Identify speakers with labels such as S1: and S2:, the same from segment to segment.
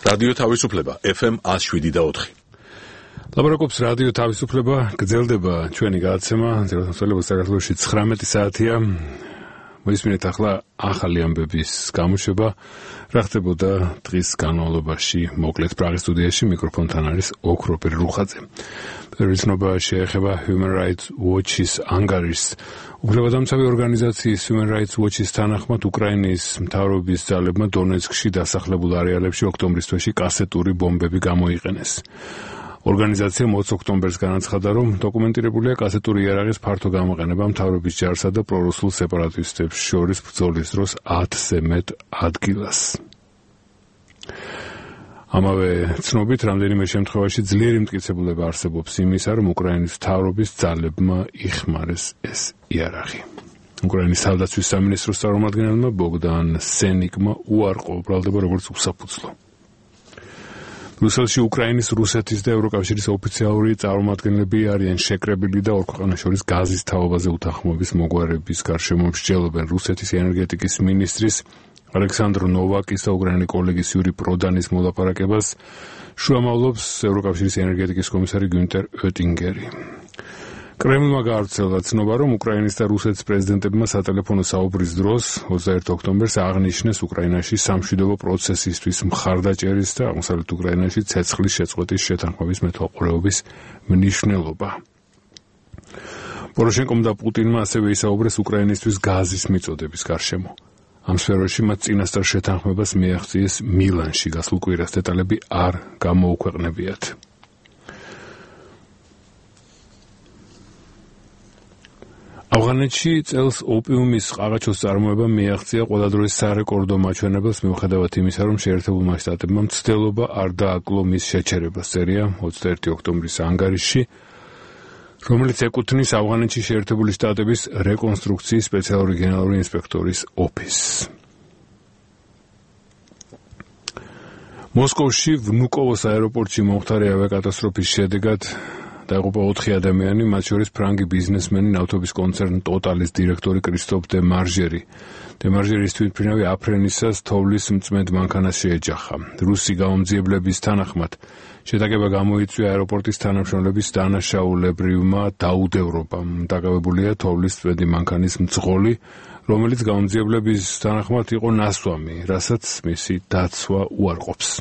S1: რადიო თავისუფლება FM 107.4.
S2: ლაპარაკობს რადიო თავისუფლება, გრძელდება ჩვენი გადაცემა, საქართველოში 19 საათია. მოისმინეთ ახლა ახალი ამბების გამოშვება, რა ხდებოდა დღის განმავლობაში. მოკლედ პრაღის სტუდიაში მიკროფონთან არის ოქროპირ რუხაძე. პირველი ცნობა შეეხება Human Rights Watch-ის ანგარიშს. უფლებადამცავი ორგანიზაციის Human Rights Watch-ის თანახმად უკრაინის მთავრობის ძალებმა დონეცკში დასახლებულ არეალებში ოქტომბრის თვეში კასეტური ბომბები გამოიყენეს. ორგანიზაცია 20 ოქტომბერს განაცხადა, რომ დოკუმენტირებულია კასეტური იარაღის ფართო გამოყენება მთავრობის ჯარსა და პრორუსულ სეპარატისტებს შორის ბრძოლის დროს 10-ზე მეტ ადგილას. ამავე ცნობით, რამდენიმე შემთხვევაში ძლიერი მტკიცებულება არსებობს იმისა, რომ უკრაინის მთავრობის ძალებმა იხმარეს ეს იარაღი. უკრაინის თავდაცვის სამინისტროს წარმომადგენელმა ბოგდან სენიკმა უარყო ბრალდება როგორც უსაფუძვლო. რუსეთში უკრაინის, რუსეთის და ევროკავშირის ოფიციალური წარმომადგენლები არიან შეკრებილი და ორ ქვეყანას შორის გაზის თაობაზე უთანხმოების მოგვარების გარშემო მსჯელობენ რუსეთის ენერგეტიკის მინისტრის ალექსანდრ ნოვაკის და უკრაინელი კოლეგის იური პროდანის მოლაპარაკებას შუამავლობს ევროკავშირის ენერგეტიკის კომისარი გუნტერ ოტინგერი. კრემლმა გაავრცელა ცნობა, რომ უკრაინის და რუსეთის პრეზიდენტებმა სატელეფონო საუბრის დროს 21 ოქტომბერს აღნიშნეს უკრაინაში სამშვიდობო პროცესისთვის მხარდაჭერის და აღმოსავლეთ უკრაინაში ცეცხლის შეწყვეტის შეთანხმების მეთვალყურეობის მნიშვნელობა. პოროშენკომ და პუტინმა ასევე ისაუბრეს უკრაინისთვის გაზის მიწოდების გარშემო. ამ სფეროში მათ წინასწარ შეთანხმებას მიაღწიეს მილანში გასულ კვირას, დეტალები არ გამოუქვეყნებიათ. ავღანეთში წელს ოპიუმის ყაყაჩოს წარმოება მიაღწია ყველა დროის სარეკორდო მაჩვენებელს, მიუხედავად იმისა, რომ შეერთებულმა შტატებმა მცდელობა არ დააკლო მის შეჩერებას, წერია 21 ოქტომბრის ანგარიშში, რომელიც ეკუთვნის ავღანეთში შეერთებული შტატების რეკონსტრუქციის სპეციალური გენერალური ინსპექტორის ოფისს. მოსკოვში ვნუკოვოს აეროპორტში მომხდარი ავიაკატასტროფის შედეგად დაიღუპა 4 ადამიანი, მათ შორის ფრანგი ბიზნესმენი, ნავთობის კონცერნ ტოტალის დირექტორი კრისტოფ დე მარჟერი. დე მარჟერის თვითმფრინავი აფრენისას თოვლის მწმედ მანქანას შეეჯახა. რუსი გამომძიებლების თანახმად შეტაკება გამოიწვია აეროპორტის თანამშრომლების დანაშაულებრივმა დაუდევრობამ. დაკავებულია თოვლის მწმედი მანქანის მძღოლი, რომელიც გამომძიებლების თანახმად იყო ნასვამი, რასაც მისი დაცვა უარყოფს.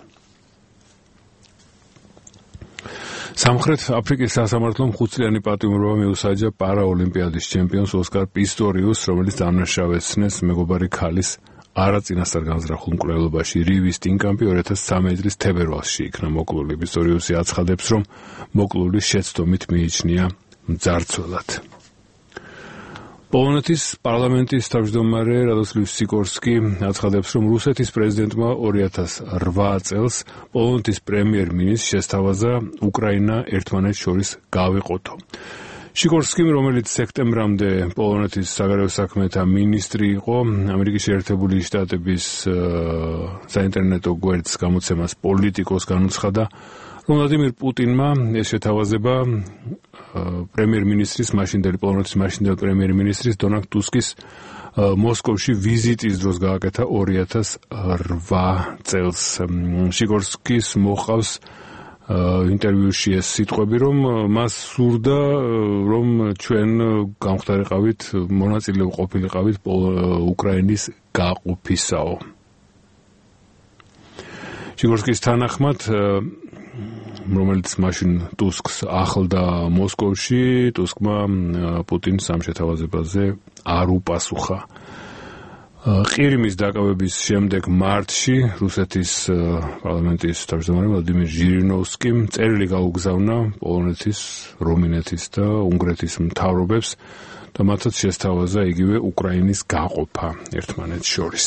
S2: სამხრეთ აფრიკის სასამართლომ 5-წლიანი პატიმრობა მიუსაჯა პარაოლიმპიადის ჩემპიონს ოსკარ პისტორიუსს, რომელიც დამნაშავეცნეს მეგობარი ქალის არაწინასწარ განზრახულ მკვლელობაში. რივის ტინკამპი 2013 წლის თებერვალში იქნა მოკლული. პისტორიუსი აცხადებს, რომ მოკლული შეცდომით მიიჩნია მძარცველად. პოლონეთის პარლამენტის თავმჯდომარე რადოსლავ სიკორსკი აცხადებს, რომ რუსეთის პრეზიდენტმა 2008 წელს პოლონეთის პრემიერ-მინისტრს შესთავაზა უკრაინა ერთმანეთს შორის გავეყოთო. სიკორსკიმ, რომელიც სექტემბრამდე პოლონეთის საგარეო საქმეთა მინისტრი იყო, ამერიკის შეერთებული შტატების საინტერნეტო გვერდს გამოცემას პოლიტიკოს განუცხადა, რომ ვლადიმირ პუტინმა ეს შეთავაზება პრემიერ-მინისტრის პოლონეთის მაშინდელი პრემიერ-მინისტრის დონალდ ტუსკის მოსკოვში ვიზიტის დროს გააკეთა 2008 წელს. სიკორსკის მოყავს ინტერვიუში ეს სიტყვები, რომ მას სურდა, რომ ჩვენ გამხდარიყავით, მონაწილე ყოფილიყავით უკრაინის გაყოფისაო. სიკორსკის თანახმად, რომელიც მაშინ ტუსკს ახლდა მოსკოვში, ტუსკმა პუტინს ამ შეთავაზებაზე არ უპასუხა. ყირიმის დაკავების შემდეგ მარტში რუსეთის პარლამენტის თავმჯდომარე ვლადიმირ ჟირინოვსკიმ წერილი გაუგზავნა პოლონეთის, რუმინეთის და უნგრეთის მთავრობებს და მათაც შესთავაზა იგივე უკრაინის გაყოფა ერთმანეთს შორის.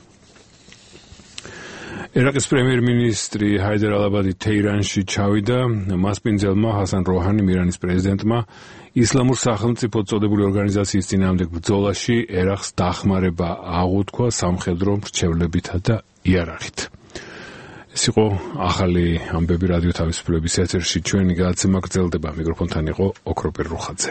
S2: ერაყის პრემიერ-მინისტრი ჰაიდარ ალაბადი თეირანში ჩავიდა. მასპინძელმა ჰასან როჰანიმ, ირანის პრეზიდენტმა, ისლამურ სახელმწიფოდ წოდებული ორგანიზაციის წინააღმდეგ ბრძოლაში ერაყს დახმარება აღუთქვა სამხედრო მრჩევლებითა და იარაღით. ეს იყო ახალი ამბები რადიო თავისუფლების ეთერში. ჩვენი გადაცემა გრძელდება. მიკროფონთან იყო ოქროპირ რუხაძე.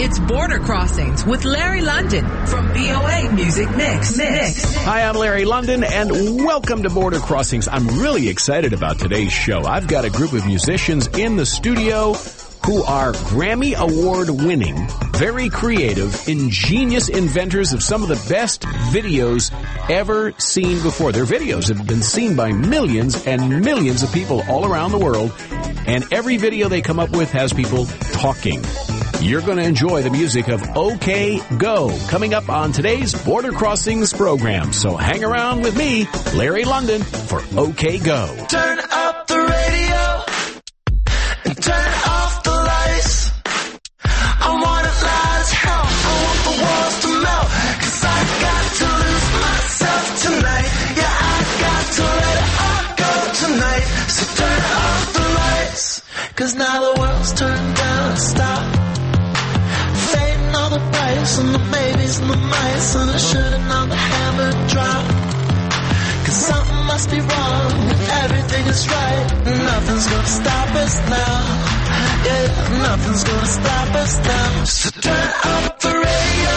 S3: It's Border Crossings with Larry London from VOA Music Mix.
S4: Hi, I'm Larry London, and welcome to Border Crossings. I'm really excited about today's show. I've got a group of musicians in the studio who are Grammy Award-winning, very creative, ingenious inventors of some of the best videos ever seen before. Their videos have been seen by millions and millions of people all around the world, and every video they come up with has people talking. You're going to enjoy the music of OK Go coming up on today's Border Crossings program. So hang around with me, Larry London, for OK Go.
S5: Turn up the radio and turn off the lights. I want it loud as hell. I want the walls to melt, 'cause I got to lose myself tonight. Yeah, I got to let it all go tonight. So turn off the lights, 'cause now the world's turned down. Stop fading all the brights and the babies and the mice, and I should've known the hammer drop. 'Cause something must be wrong and everything is right. Nothing's gonna stop us now. Yeah, nothing's gonna stop us now. So turn up the radio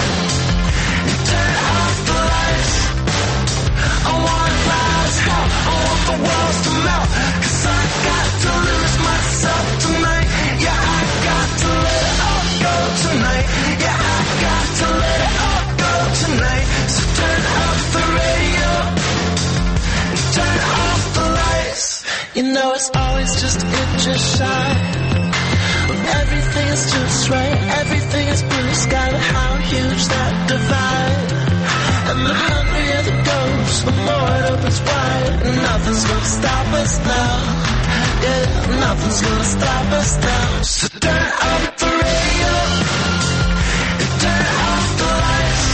S5: and turn off the lights. I want it loud as hell. I want the walls to melt, 'cause I got to lose myself tonight. Yeah, I got to let it all go tonight. Yeah, I got to let it all go tonight. So turn up the radio and turn off the lights. You know it's always just inches shy. Everything is just right, everything is blue sky, but how huge that divide. And the hungrier the ghost, the more it opens wide. Nothing's gonna stop us now. Yeah, nothing's gonna stop us now. So turn up the radio and turn off the lights.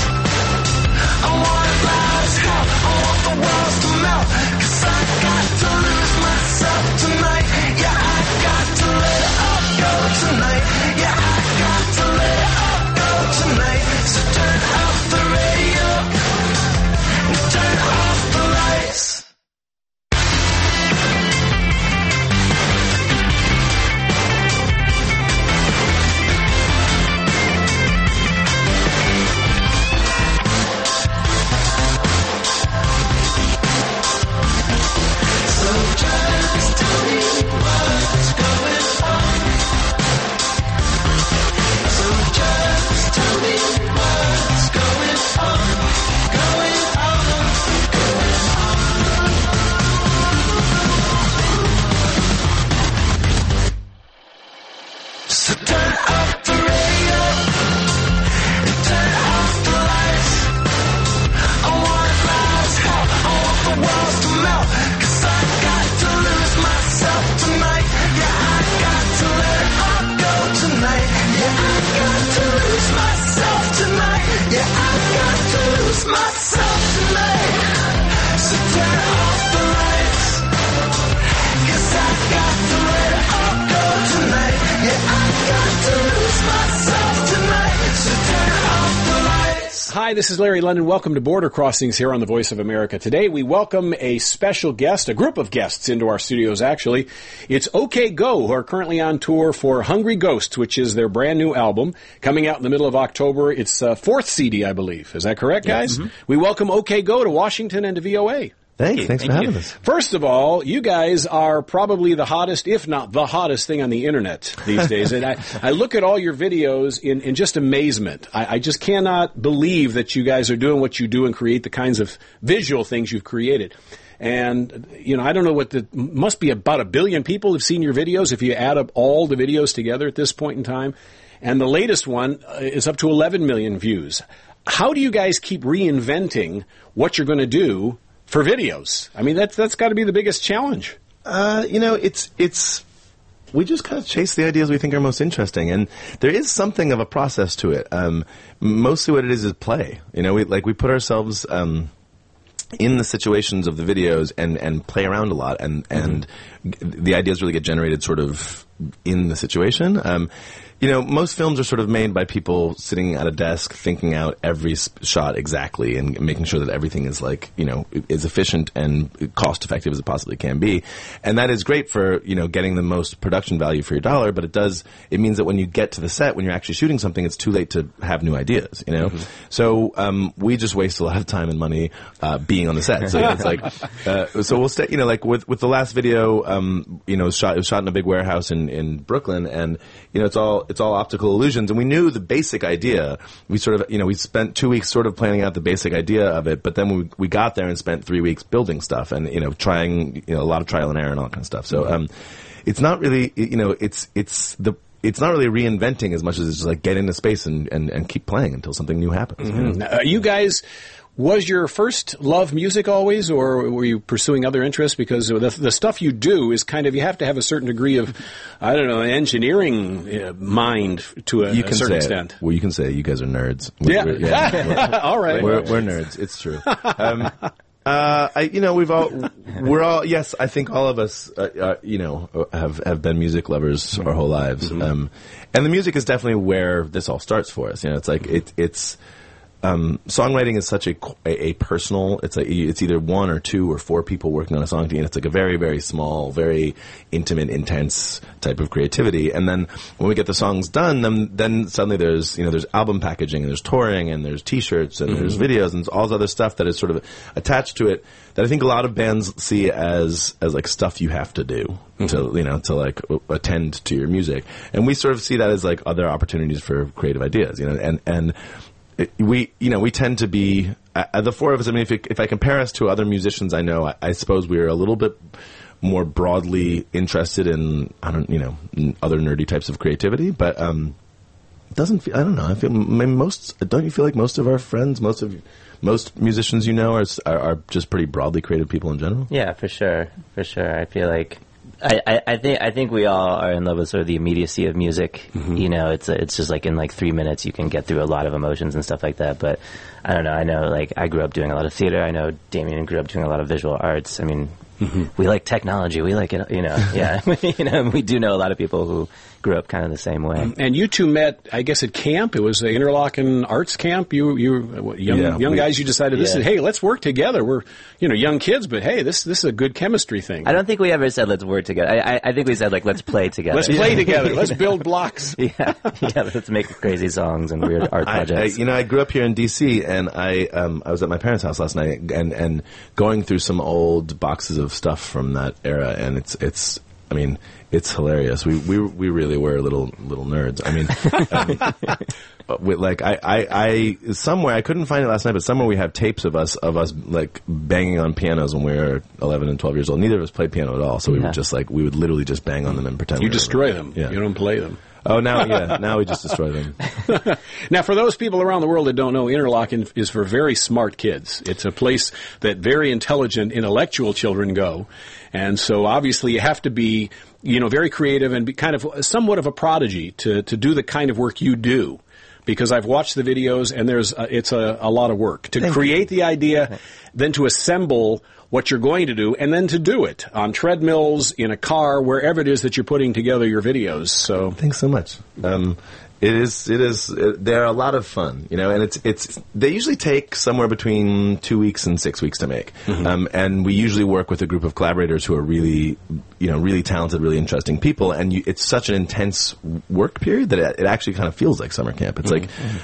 S5: I want it loud as hell. I want the walls to melt, 'cause I got to lose myself tonight. Yeah, I got to let it all go tonight. Yeah, I got to let it all go tonight. So turn off the radio and turn off the lights. So just tell me what's going on. So just tell me what's going on. Going on, going on. So turn up the radio and turn off the lights. I want it loud as hell. I want the walls to melt, 'cause I got to lose myself tonight. Yeah, I got to let it all go tonight. Yeah, I got to lose myself tonight. Yeah, I got to lose myself tonight. So turn off the lights, 'cause I got to let it all go tonight. Yeah, I got to lose myself tonight. So turn off the lights.
S4: Hi, this is Larry London. Welcome to Border Crossings here on the Voice of America. Today we welcome a special guest, a group of guests into our studios, actually. It's OK Go, who are currently on tour for Hungry Ghosts, which is their brand new album, coming out in the middle of October. It's fourth CD, I believe. Is that correct, guys? Mm-hmm. We welcome OK Go to Washington and to VOA.
S6: Thanks for having us.
S4: First of all, you guys are probably the hottest, if not the hottest thing on the internet these days. And I look at all your videos in just amazement. I just cannot believe that you guys are doing what you do and create the kinds of visual things you've created. And, you know, I don't know must be about 1 billion people have seen your videos if you add up all the videos together at this point in time. And the latest one is up to 11 million views. How do you guys keep reinventing what you're going to do for videos? I mean, that's got to be the biggest challenge.
S6: You know, we just kind of chase the ideas we think are most interesting, and there is something of a process to it. Mostly what it is play. You know, we put ourselves in the situations of the videos and play around a lot, and the ideas really get generated sort of in the situation. Most films are sort of made by people sitting at a desk thinking out every shot exactly and making sure that everything is as efficient and cost effective as it possibly can be. And that is great for, getting the most production value for your dollar, but it means that when you get to the set, when you're actually shooting something, it's too late to have new ideas, Mm-hmm. So, we just waste a lot of time and money, being on the set. So it's so we'll stay, with the last video, it was shot in a big warehouse in Brooklyn, and, it's all optical illusions, and we knew the basic idea. We sort of, we spent 2 weeks sort of planning out the basic idea of it, but then we got there and spent 3 weeks building stuff and, trying, a lot of trial and error and all that kind of stuff. So, it's not really, it's not really reinventing as much as it's just like get into space and keep playing until something new happens.
S7: Mm-hmm. You guys, was your first love music always, or were you pursuing other interests? Because the stuff you do is kind of, you have to have a certain degree of, engineering mind to a certain extent.
S6: Well, you can say you guys are nerds.
S7: All right.
S6: We're nerds. It's true. Yes, I think all of us, have been music lovers our whole lives.
S7: Mm-hmm.
S6: And the music is definitely where this all starts for us. It's like, it's songwriting is such a personal, it's either one or two or four people working on a song, and it's like a very, very small, very intimate, intense type of creativity. And then when we get the songs done, then suddenly there's album packaging, and there's touring, and there's t-shirts, and there's videos, and all this other stuff that is sort of attached to it that I think a lot of bands see as like stuff you have to do to like attend to your music. And we sort of see that as like other opportunities for creative ideas, and we tend to be, the four of us, I mean, if I compare us to other musicians I know, I suppose we're a little bit more broadly interested in, in other nerdy types of creativity, but, doesn't feel, I don't know, I feel, maybe don't you feel like most of our friends, most musicians are just pretty broadly creative people in general?
S8: Yeah, for sure. I feel like, I think we all are in love with sort of the immediacy of music. Mm-hmm. It's just like in like 3 minutes you can get through a lot of emotions and stuff like that. But I don't know. I know like I grew up doing a lot of theater. I know Damien grew up doing a lot of visual arts. I mean, we like technology. We like it. Yeah. We do know a lot of people who grew up kind of the same way.
S7: And you two met, I guess, at camp. It was the Interlochen Arts Camp. You young guys. You decided hey, let's work together. We're young kids, but hey, this is a good chemistry thing.
S8: I don't think we ever said let's work together. I think we said like let's play together.
S7: Let's play together. Let's build blocks.
S8: Yeah. Let's make crazy songs and weird art projects.
S6: I grew up here in D.C. and I was at my parents' house last night and going through some old boxes of stuff from that era, and it's hilarious. We really were little nerds. I mean, I somewhere, I couldn't find it last night, but somewhere we have tapes of us like banging on pianos when we were 11 and 12 years old. Neither of us played piano at all, so we would just we would literally just bang on them and pretend.
S7: You destroy them.
S6: Yeah.
S7: You don't play them.
S6: Oh, now we just destroy them.
S7: Now, for those people around the world that don't know, Interlochen is for very smart kids. It's a place that very intelligent, intellectual children go. And so obviously you have to be, very creative and be kind of somewhat of a prodigy to do the kind of work you do. Because I've watched the videos and it's a lot of work to create the idea, then to assemble what you're going to do, and then to do it on treadmills, in a car, wherever it is that you're putting together your videos. So
S6: thanks so much. They're a lot of fun, and they usually take somewhere between 2 weeks and 6 weeks to make. Mm-hmm. And we usually work with a group of collaborators who are really, really talented, really interesting people. And it's such an intense work period that it actually kind of feels like summer camp. It's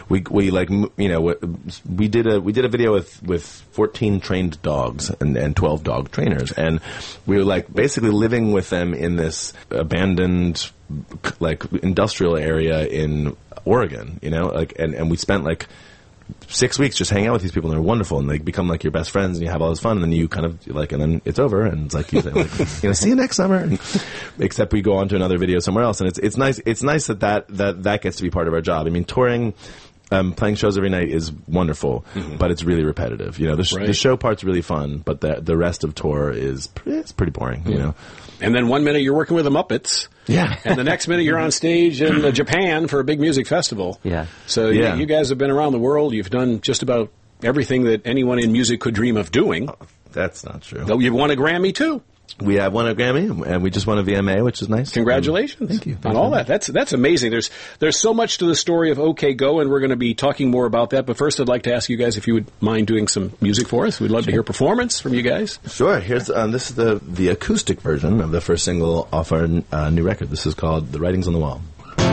S6: we did a video with 14 trained dogs and 12 dog trainers. And we were basically living with them in this abandoned industrial area in Oregon, and we spent 6 weeks just hanging out with these people, and they're wonderful, and they become your best friends, and you have all this fun, and then you kind of and then it's over, and it's you say see you next summer, and, except we go on to another video somewhere else, and it's nice that gets to be part of our job. I mean, touring, playing shows every night is wonderful, but it's really repetitive. The show part's really fun, but the rest of tour it's pretty boring.
S7: And then 1 minute you're working with the Muppets.
S6: Yeah.
S7: And the next minute you're on stage in Japan for a big music festival.
S8: Yeah.
S7: So you guys have been around the world. You've done just about everything that anyone in music could dream of doing.
S6: Oh, that's not true.
S7: Though you've won a Grammy too.
S6: We have won a Grammy, and we just won a VMA, which is nice.
S7: Congratulations.
S6: Thank you.
S7: On all that. That's amazing. There's so much to the story of OK Go, and we're going to be talking more about that. But first, I'd like to ask you guys if you would mind doing some music for us. We'd love to hear performance from you guys.
S6: Sure. Here's this is the acoustic version of the first single off our new record. This is called "The Writings on the Wall."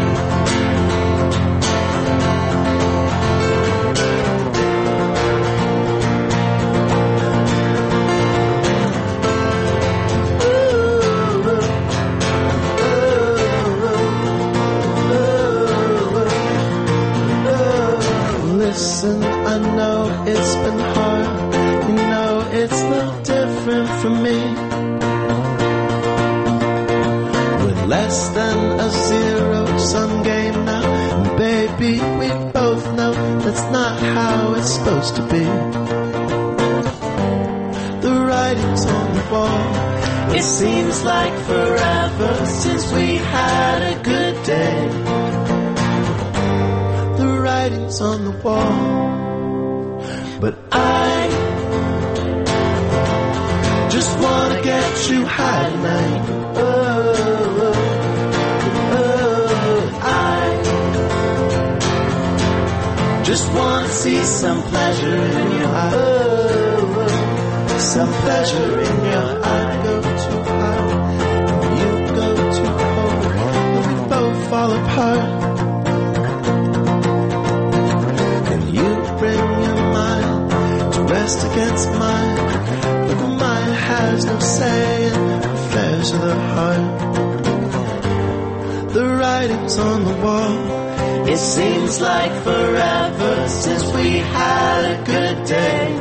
S5: Listen, I know it's been hard. You know it's no different from me. We're less than a zero-sum game now, and baby, we both know that's not how it's supposed to be. The writing's on the wall. It seems like forever since we had a good day. Writings on the wall, but I just wanna get you high tonight. I just wanna see some pleasure in your eyes, some pleasure in your eyes. Go too high, and you go too cold, and we both fall apart. Bring your mind to rest against mine, but the mind has no say in affairs of the heart. The writing's on the wall. It seems like forever since we had a good day.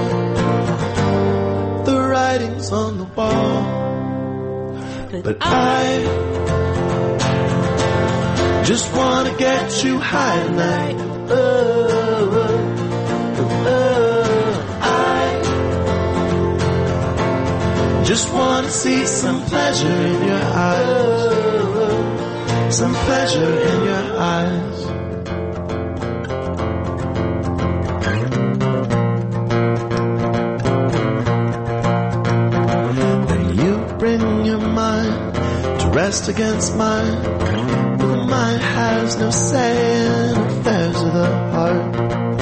S5: The writing's on the wall, but I just wanna get you high tonight. I just want to see some pleasure in your eyes, some pleasure in your eyes. When you bring your mind to rest against mine, the mind has no say in affairs of the heart.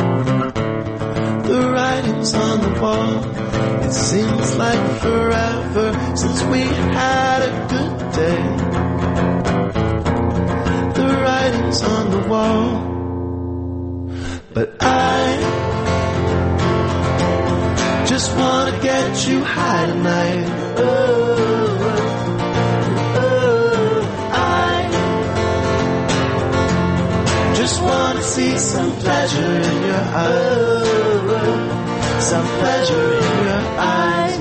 S5: The writing's on the wall. It seems like forever since we had a good day. The writing's on the wall, but I just wanna get you high tonight. I just wanna see some pleasure in your eyes, some pleasure in your eyes.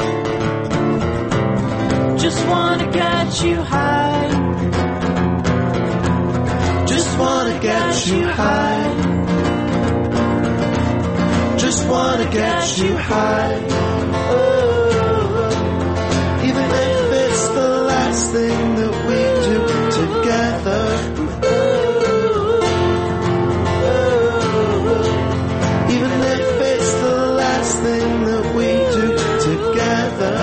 S5: Just wanna get you high. Just wanna get you high. Just wanna get you high. Oh, even if it's the last thing that we do together. Thing that we do together.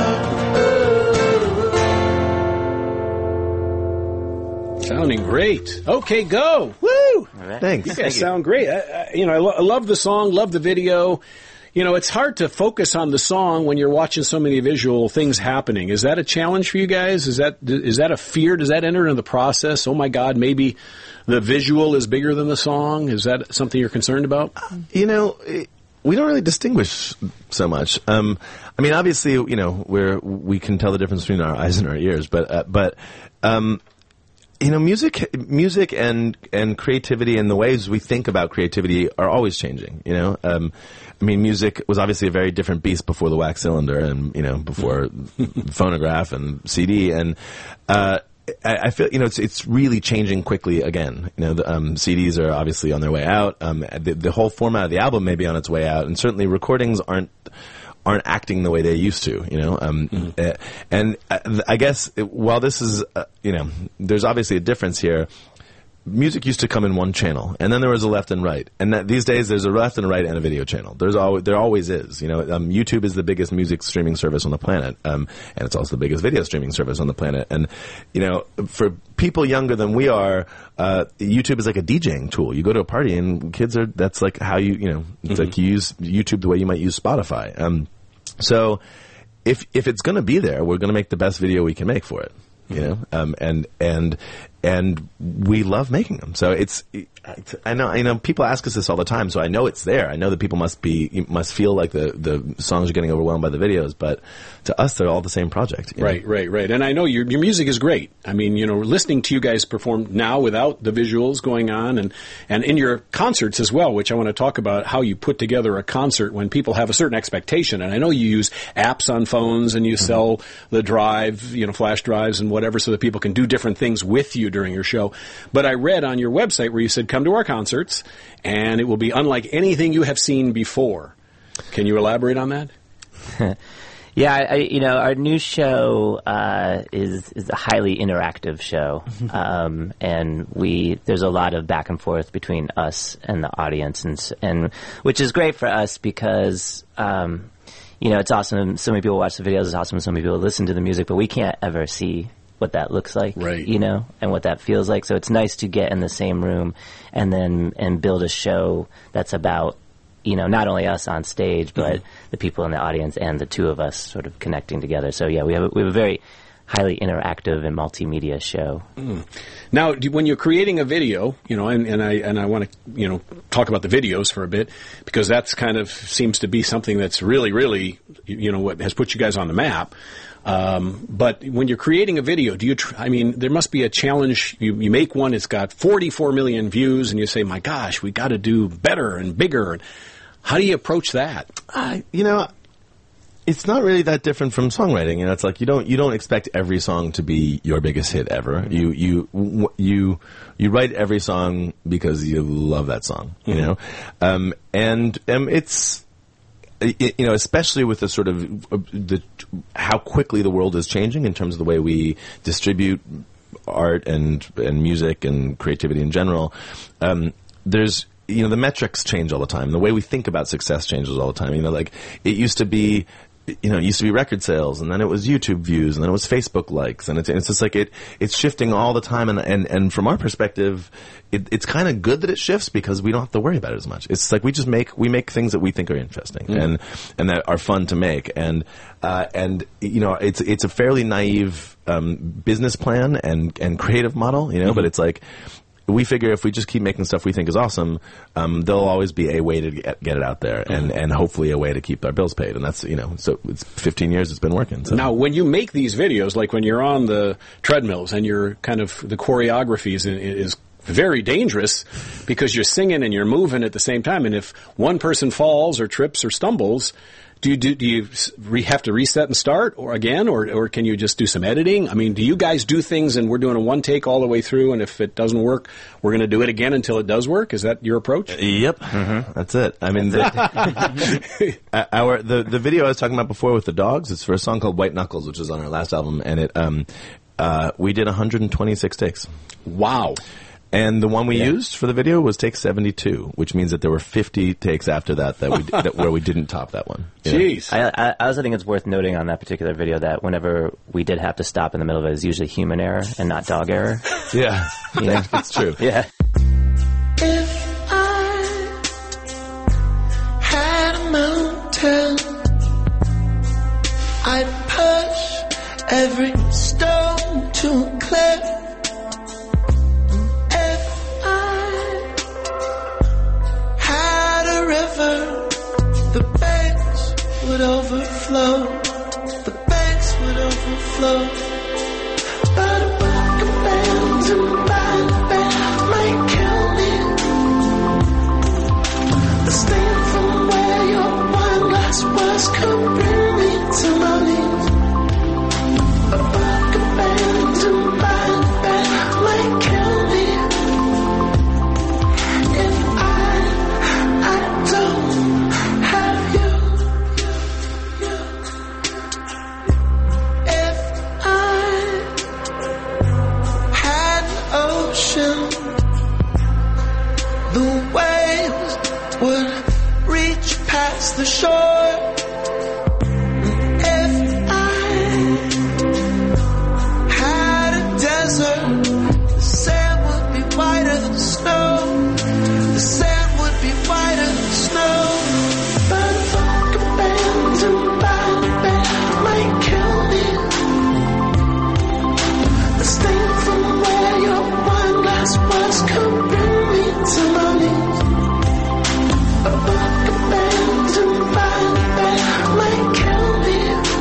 S7: Sounding great. Okay, go. Woo!
S8: All right.
S6: Thanks.
S7: You guys sound great. I love the song, love the video. You know, it's hard to focus on the song when you're watching so many visual things happening. Is that a challenge for you guys? Is that a fear? Does that enter into the process? Oh my God, maybe the visual is bigger than the song. Is that something you're concerned about?
S6: You know, we don't really distinguish so much. I mean, obviously, you know, we can tell the difference between our eyes and our ears, but you know, music and creativity and the ways we think about creativity are always changing. You know, I mean, music was obviously a very different beast before the wax cylinder and, you know, before phonograph and CD, and I feel, you know, it's really changing quickly again. You know, the CDs are obviously on their way out. The whole format of the album may be on its way out, and certainly recordings aren't acting the way they used to. You know, and I guess while this is, you know, there's obviously a difference here. music used to come in one channel, and then there was a left and right. And these days, there's a left and right and a video channel. There always is. YouTube is the biggest music streaming service on the planet, and it's also the biggest video streaming service on the planet. And for people younger than we are, YouTube is like a DJing tool. You go to a party, and that's like how it's like you use YouTube the way you might use Spotify. So if it's going to be there, we're going to make the best video we can make for it. And we love making them. So I know people ask us this all the time, so I know it's there. I know that people must feel like the songs are getting overwhelmed by the videos, but to us, they're all the same project.
S7: Right. And I know your music is great. I mean, listening to you guys perform now without the visuals going on, and in your concerts as well, which I want to talk about how you put together a concert when people have a certain expectation. And I know you use apps on phones and you sell the drive, flash drives and whatever, so that people can do different things with you during your show. But I read on your website where you said, come to our concerts, and it will be unlike anything you have seen before. Can you elaborate on that?
S8: Yeah, our new show is a highly interactive show, and there's a lot of back and forth between us and the audience, and which is great for us because it's awesome. So many people watch the videos. It's awesome. So many people listen to the music, but we can't ever see what that looks like,
S7: right.
S8: And what that feels like. So it's nice to get in the same room and build a show that's about, not only us on stage, but the people in the audience and the two of us sort of connecting together. So yeah, we have a very highly interactive and multimedia show.
S7: Now, when you're creating a video, and I want to, talk about the videos for a bit, because that's kind of seems to be something that's really, really, what has put you guys on the map. But when you're creating a video, there must be a challenge. You make one, it's got 44 million views, and you say, my gosh, we got to do better and bigger. How do you approach that?
S6: It's not really that different from songwriting. It's like you don't expect every song to be your biggest hit ever. You write every song because you love that song, it's, especially with the sort of how quickly the world is changing in terms of the way we distribute art and music and creativity in general. There's the metrics change all the time. The way we think about success changes all the time. Like it used to be. It used to be record sales, and then it was YouTube views, and then it was Facebook likes, and it's just like it's shifting all the time. And from our perspective, it's kind of good that it shifts because we don't have to worry about it as much. It's like we make things that we think are interesting and that are fun to make, and it's a fairly naive business plan and creative model, but it's like. We figure if we just keep making stuff we think is awesome, there'll always be a way to get it out there, and hopefully a way to keep our bills paid. And that's so it's 15 years it's been working. So.
S7: Now, when you make these videos, like when you're on the treadmills and you're kind of the choreography is very dangerous because you're singing and you're moving at the same time, and if one person falls or trips or stumbles. Do you have to reset and start or can you just do some editing? I mean, do you guys do things and we're doing a one take all the way through, and if it doesn't work, we're going to do it again until it does work? Is that your approach?
S6: Yep. That's it. I mean, the video I was talking about before with the dogs, it's for a song called White Knuckles, which is on our last album, and we did 126 takes.
S7: Wow.
S6: And the one we used for the video was take 72, which means that there were 50 takes after that where we didn't top that one.
S7: Jeez.
S8: I also think it's worth noting on that particular video that whenever we did have to stop in the middle of it, it's usually human error and not dog error.
S6: Yeah. It's true.
S8: Yeah.
S5: If I had a mountain, I'd push every stone to a cliff. The banks would overflow. The banks would overflow. But a buck of bands and bad band might kill me. The sting from where your wine glass was could bring me to my knees. A buck of bands and bad band might kill me. If I don't have you. If I the shore. If I had a desert, the sand would be whiter than snow. The sand would be whiter than snow. But if I could bend and bend, might kill me. The sting from where your wine glass was could bring me to my knees. But if I could bend and bend, might kill me.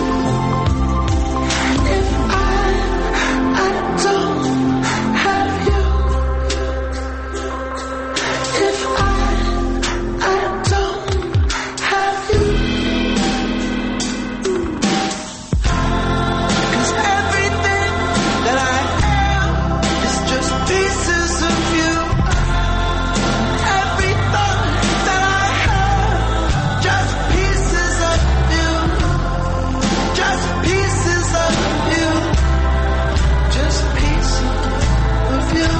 S5: If I don't have you. If I don't have you. 'Cause everything that I am is just pieces of you. Every thought that I have, just pieces of you. Just pieces of you. Just pieces of you.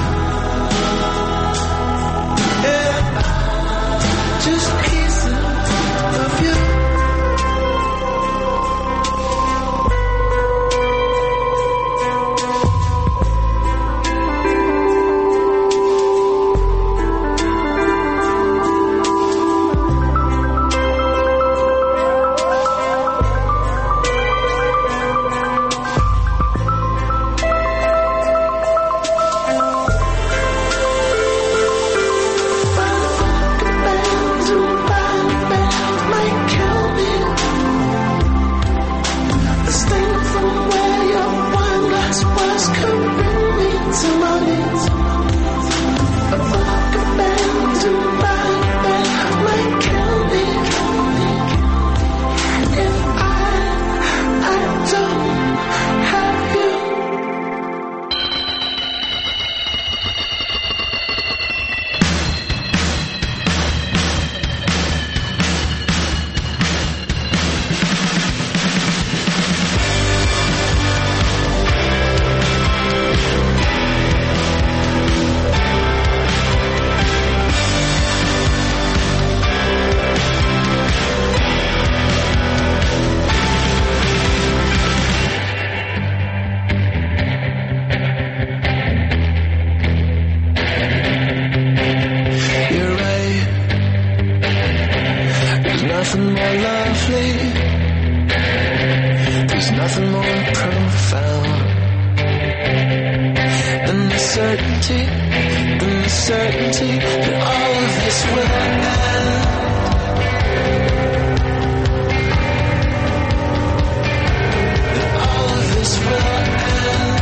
S5: Yeah. Just pieces of you. Might kill me. The sting from where your wine glass was could bring me to my knees. A vodka band and might kill me. If I don't have you. You're right. There's nothing more lovely. There's nothing more profound than the certainty that all of this will end. That all of this will end.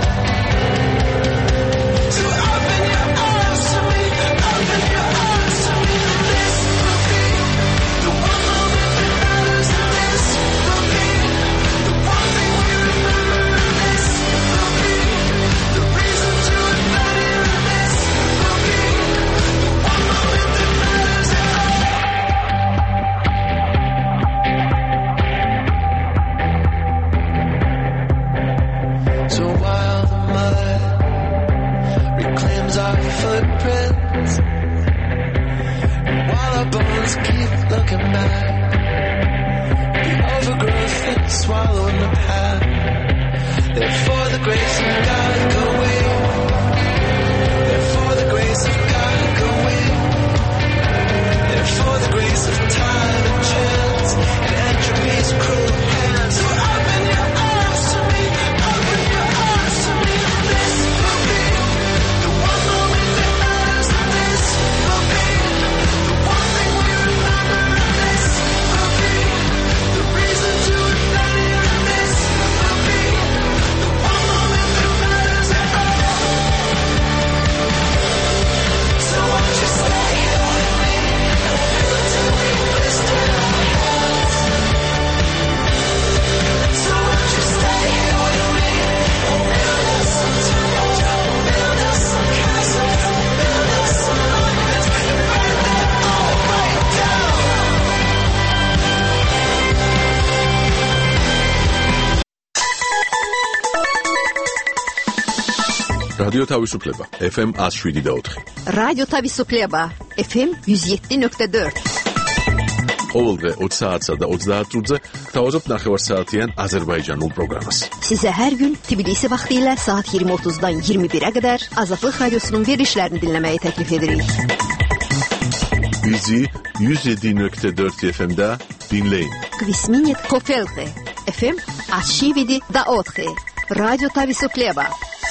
S5: So open your arms to me, open your arms to me. This will be the one moment that matters, and this will be the one thing we remember, and this will be the reason to admire, and this will be the one moment that matters at all. So while the mud reclaims our footprints, while our bones keep looking back, the overgrowth that's swallowing the path. Therefore the grace of God go away. Therefore the grace of God go away. Therefore the grace of time and chance and entropy's cruel hands. So open your arms to me, open your arms to me. This will be the one moment that matters, and this will be the one thing we remember, and this will be the reason to admire, and this will be the one moment that matters at all. So won't you stay here with me until we blister our hands? So won't you stay here with me and build us some tunnels, build us some castles, build us some monuments, and burn them all right down.
S1: რადიო თავისუფლება FM 107.4.
S9: რადიო თავისუფლება FM 107.4.
S1: ყოველდღე 20 საათსა და 30 წუთზე გთავაზობთ ნახევარსაათიან აზერბაიჯანულ პროგრამას.
S9: Size her gün Tbilisi vaxtilə saat 20:30-dan 21-ə qədər Azadlıq Radiosunun verilişlərini dinləməyi təklif edirik.
S1: Bizi 107.4 FM-də dinləyin.
S9: Kvisminit Kofelte. FM Ashividi da Othe. Radio Tavisu Kleba.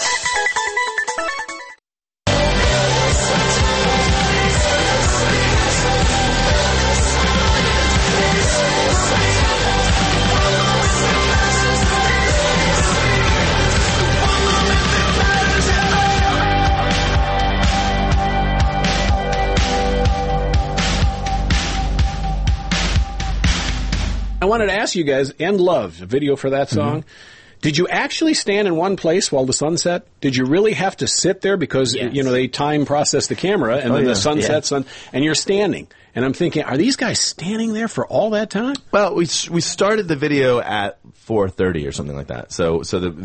S7: I wanted to ask you guys, End Love, a video for that song. Did you actually stand in one place while the sun set? Did you really have to sit there because, they time process the camera and then the sun sets and you're standing? And I'm thinking, are these guys standing there for all that time?
S6: Well, we started the video at 4:30 or something like that. So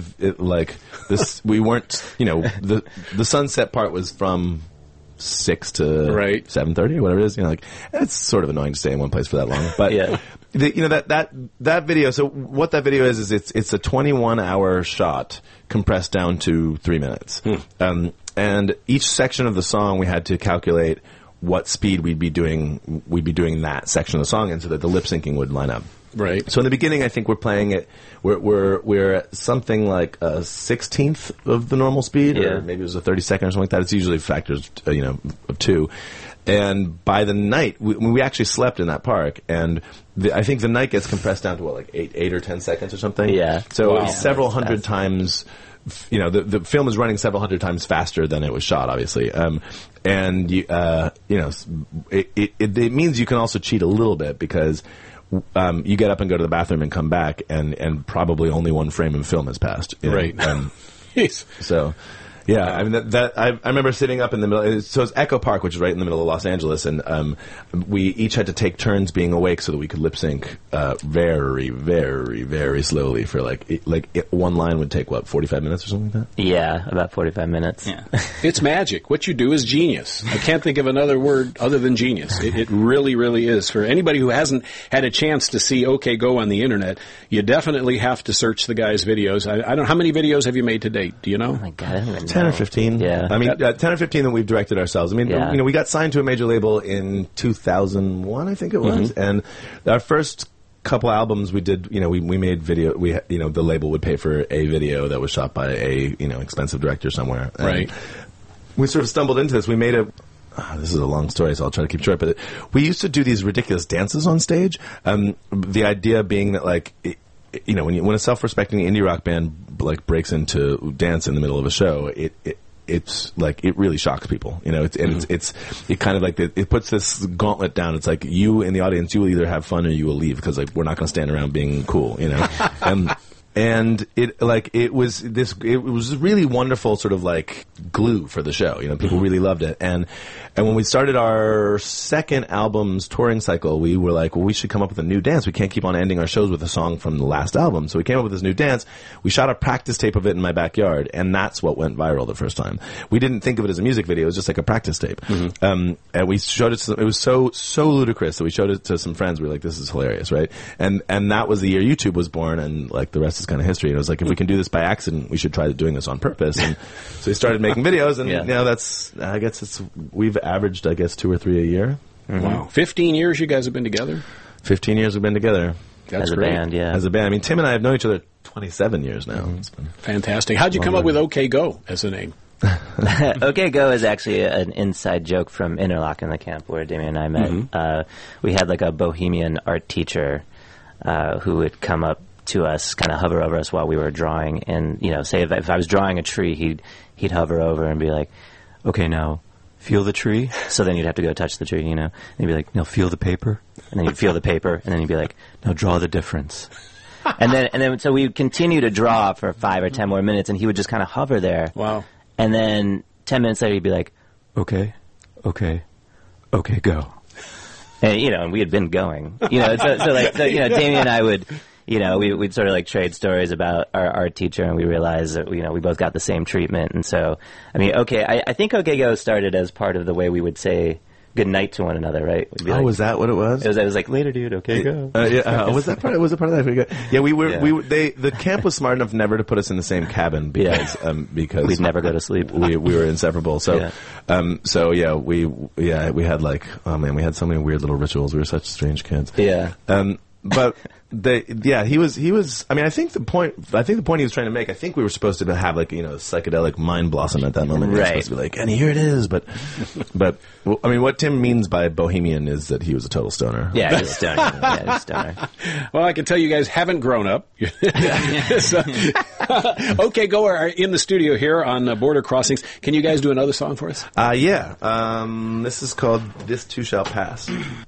S6: we weren't, the sunset part was from 6 to 7:30 or whatever it is. It's sort of annoying to stay in one place for that long. But that video. So what that video is it's a 21-hour shot compressed down to 3 minutes. And each section of the song we had to calculate what speed we'd be doing that section of the song, and so that the lip syncing would line up.
S7: Right.
S6: So in the beginning, I think we're playing it. We're at something like a 16th of the normal speed, or maybe it was a 32nd or something like that. It's usually factors, of 2. And by the night, we actually slept in that park, and I think the night gets compressed down to like 8 or 10 seconds or something.
S8: Yeah.
S6: So several hundred times. The film is running several hundred times faster than it was shot, obviously. And it means you can also cheat a little bit because you get up and go to the bathroom and come back, and probably only one frame of film has passed.
S7: Right.
S6: So. Yeah, I mean I remember sitting up in the middle. So it's Echo Park, which is right in the middle of Los Angeles, and we each had to take turns being awake so that we could lip sync very, very, very slowly for one line would take 45 minutes or something like that.
S8: Yeah, about 45 minutes.
S7: Yeah. It's magic. What you do is genius. I can't think of another word other than genius. It really, really is. For anybody who hasn't had a chance to see OK Go on the internet, you definitely have to search the guy's videos. I don't. How many videos have you made to date? Do you know?
S8: Oh my God, I don't even know.
S6: 10 or 15.
S8: Yeah.
S6: I mean, 10 or 15 that we've directed ourselves. I mean, we got signed to a major label in 2001, I think it was. And our first couple albums we did, we made video, the label would pay for a video that was shot by a, expensive director somewhere. And we sort of stumbled into this. We made this is a long story, so I'll try to keep it short, but we used to do these ridiculous dances on stage. The idea being that, when a self-respecting indie rock band breaks into dance in the middle of a show, it's it really shocks people, it kind of it puts this gauntlet down. It's like you in the audience, you will either have fun or you will leave because we're not going to stand around being cool, And it was really wonderful sort of glue for the show. People really loved it. And when we started our second album's touring cycle, we were like, well, we should come up with a new dance. We can't keep on ending our shows with a song from the last album. So we came up with this new dance. We shot a practice tape of it in my backyard, and that's what went viral the first time. We didn't think of it as a music video. It was just like a practice tape. And we showed it to it was so ludicrous that we showed it to some friends. We were like, this is hilarious, right? And that was the year YouTube was born, and the rest is kind of history. And it was like, if we can do this by accident, we should try doing this on purpose. And so we started making videos, and we've averaged, 2 or 3 a year.
S7: Wow. 15 years you guys have been together?
S6: 15 years we've been together.
S7: That's
S8: As a
S7: great.
S8: band, yeah.
S6: As a band. I mean, Tim and I have known each other 27 years now. It's been
S7: fantastic. How'd you come up with OK Go as a name?
S8: OK Go is actually an inside joke from Interlochen, the camp where Damien and I met. We had a bohemian art teacher who would come up to us, kind of hover over us while we were drawing, and say if I was drawing a tree, he'd hover over and be like, "Okay, now feel the tree." So then you'd have to go touch the tree, and he'd be like, "No, feel the paper," and then you'd feel the paper, and then he'd be like, "Now draw the difference." and then so we'd continue to draw for 5 or 10 more minutes, and he would just kind of hover there.
S7: Wow.
S8: And then 10 minutes later, he'd be like, "Okay, go." And and we had been going, so Damien and I would. We'd sort of trade stories about our art teacher, and we realized that, we both got the same treatment. And so, I mean, I think OK Go started as part of the way we would say good night to one another, right? We'd be
S6: Oh,
S8: like,
S6: was that what it was?
S8: it was like, later, dude. Okay, go.
S6: Was that part? Was it part of that? Yeah, we were. The camp was smart enough never to put us in the same cabin because
S8: We'd never go to sleep.
S6: we were inseparable. So we had like, oh man, we had so many weird little rituals. We were such strange kids.
S8: Yeah.
S6: But he was. I mean, I think the point he was trying to make. I think we were supposed to have like psychedelic mind blossom at that moment.
S8: Right.
S6: Supposed to be like, and here it is. But well, I mean, what Tim means by bohemian is that he was a total stoner.
S8: Yeah, he's a stoner. Yeah, he's a stoner.
S7: Well, I can tell you guys haven't grown up. So, OK Go are in the studio here on Border Crossings. Can you guys do another song for us?
S6: Yeah. This is called "This Too Shall Pass."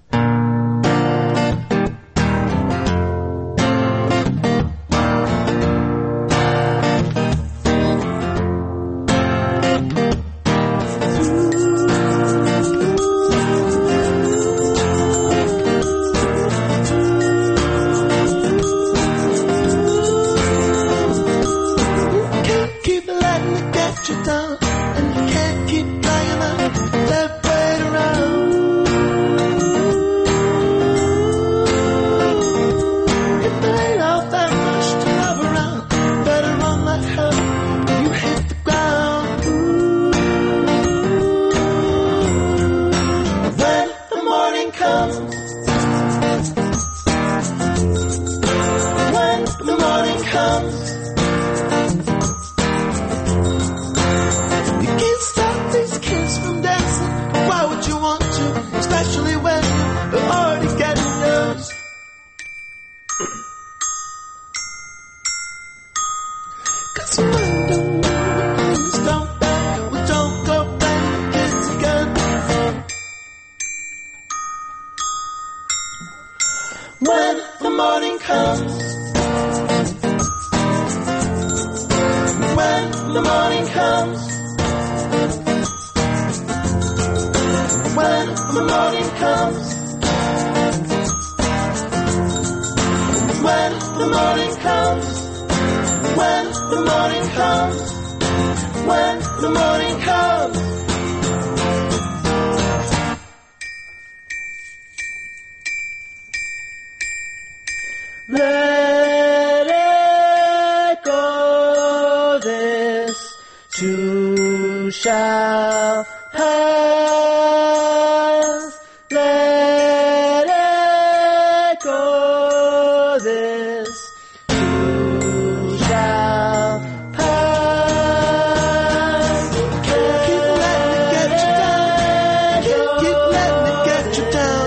S5: When the morning comes, when the morning comes, when the morning comes, when the morning comes, when the morning comes, when the morning comes. Let it go, this too shall pass. Let it go, this too shall pass. Keep letting it get you down. Keep letting it get you down.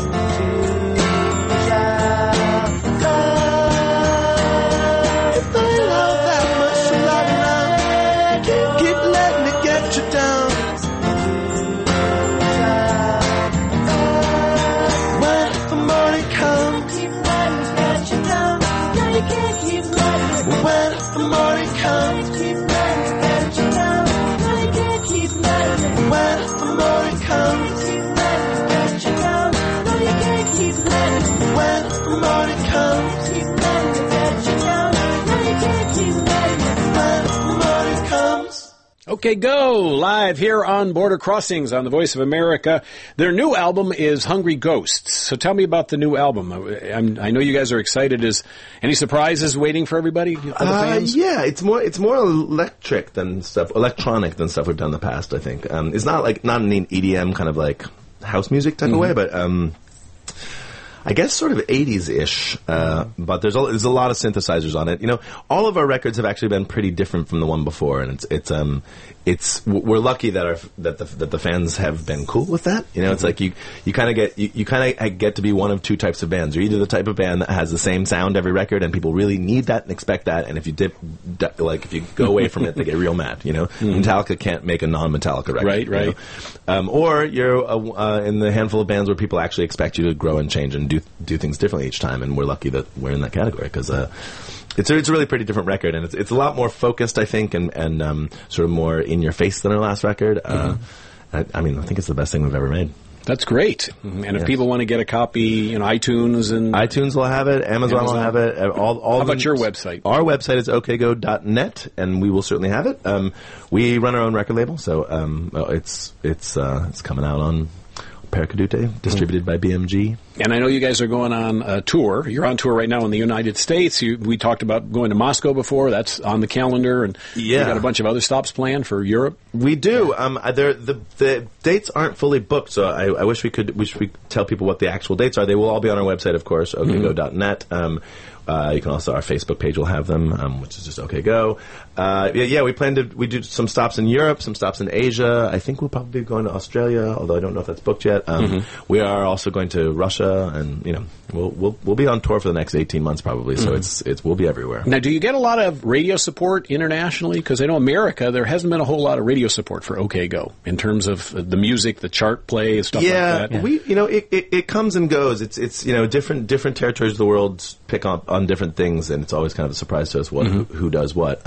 S5: When the morning comes, keep letting it get you down. No, you can't keep letting it. When the morning comes, keep letting it get you down. No, you can't keep letting it. When the morning comes, keep letting it get you down. No, you can't keep letting it. When the morning comes.
S7: OK Go, live here on Border Crossings on the Voice of America. Their new album is Hungry Ghosts. So tell me about the new album. I know you guys are excited. Is any surprises waiting for everybody, for the fans?
S6: Yeah, it's more electronic than stuff we've done in the past, I think. It's not an EDM kind of like house music type of way, but I guess sort of 80s-ish, but there's a lot of synthesizers on it. All of our records have actually been pretty different from the one before, and we're lucky that the fans have been cool with that. It's like you kind of get to be one of two types of bands. You're either the type of band that has the same sound every record, and people really need that and expect that, and if you if you go away from it, they get real mad. Metallica can't make a non-Metallica record,
S7: right.
S6: Or you're in the handful of bands where people actually expect you to grow and change and do things differently each time, and we're lucky that we're in that category because it's a really pretty different record, and it's a lot more focused, I think, and sort of more in your face than our last record. I think it's the best thing we've ever made.
S7: That's great. And if people want to get a copy, iTunes
S6: will have it, Amazon will have it. How
S7: about your website?
S6: Our website is okgo.net, and we will certainly have it. We run our own record label, so it's coming out on Percadute, distributed by BMG.
S7: And I know you guys are going on a tour. You're on tour right now in the United States. We talked about going to Moscow before. That's on the calendar. And you got a bunch of other stops planned for Europe.
S6: We do. The dates aren't fully booked, so I wish we could tell people what the actual dates are. They will all be on our website, of course, okgo.net. You can also, our Facebook page will have them, which is just OKGo. We do some stops in Europe, some stops in Asia. I think we'll probably be going to Australia, although I don't know if that's booked yet. We are also going to Russia, and we'll be on tour for the next 18 months probably. So we'll be everywhere.
S7: Now, do you get a lot of radio support internationally? Because I know America, there hasn't been a whole lot of radio support for OKGo in terms of the music, the chart play, stuff like that.
S6: It comes and goes. It's different territories of the world pick up on different things, and it's always kind of a surprise to us who does what.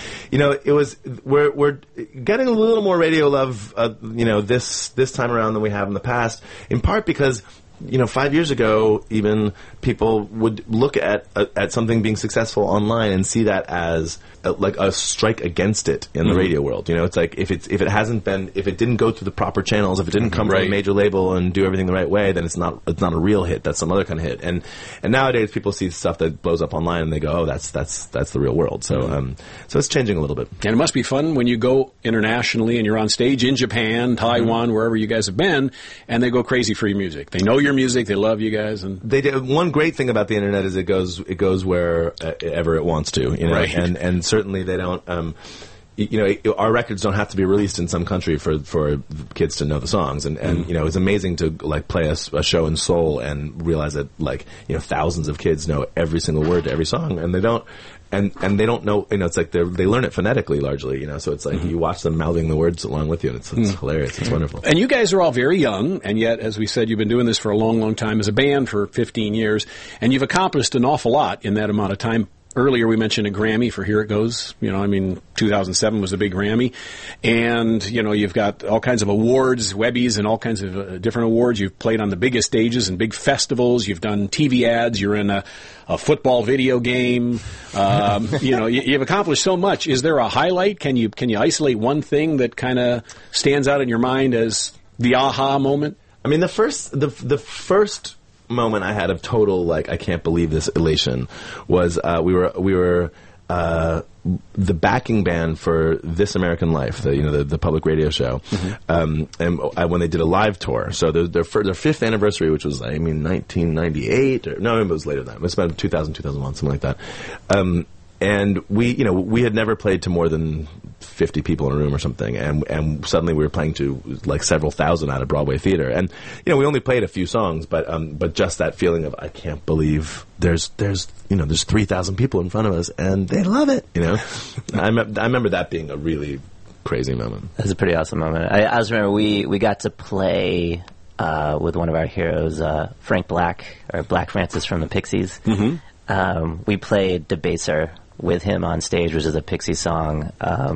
S6: We're getting a little more radio love, this time around than we have in the past. In part because 5 years ago, even people would look at something being successful online and see that as like a strike against it in the radio world. It's like if it didn't go through the proper channels, if it didn't come from a major label and do everything the right way, then it's not a real hit. That's some other kind of hit. And nowadays people see stuff that blows up online and they go, oh, that's the real world. So so it's changing a little bit.
S7: And it must be fun when you go internationally and you're on stage in Japan, Taiwan, wherever you guys have been, and they go crazy for your music. They know your music, they love you guys, and
S6: they do. One great thing about the internet is it goes wherever it wants to,
S7: Right.
S6: And certainly they don't. Our records don't have to be released in some country for kids to know the songs, and it's amazing to play a show in Seoul and realize that thousands of kids know every single word to every song, and they don't. And they don't know, it's like they learn it phonetically largely, so it's like you watch them mouthing the words along with you, and it's hilarious. It's wonderful.
S7: And you guys are all very young, and yet, as we said, you've been doing this for a long, long time as a band for 15 years, and you've accomplished an awful lot in that amount of time. Earlier we mentioned a Grammy for Here It Goes. 2007 was a big Grammy. And, you've got all kinds of awards, Webbies, and all kinds of different awards. You've played on the biggest stages and big festivals. You've done TV ads. You're in a football video game. You've accomplished so much. Is there a highlight? Can you isolate one thing that kind of stands out in your mind as the aha moment?
S6: I mean, the first moment I had of total I can't believe this elation was we were the backing band for This American Life, the public radio show, and when they did a live tour. So their fifth anniversary, which was 1998, it was later than that. It was about 2000, 2001, something like that. And we had never played to more than 50 people in a room or something, and suddenly we were playing to several thousand at a Broadway theater, and we only played a few songs, but just that feeling of I can't believe there's 3,000 people in front of us and they love it. I remember that being a really crazy moment.
S8: That's a pretty awesome moment. I also remember we got to play with one of our heroes, Frank Black, or Black Francis from the Pixies. We played Debaser with him on stage, which is a Pixie song,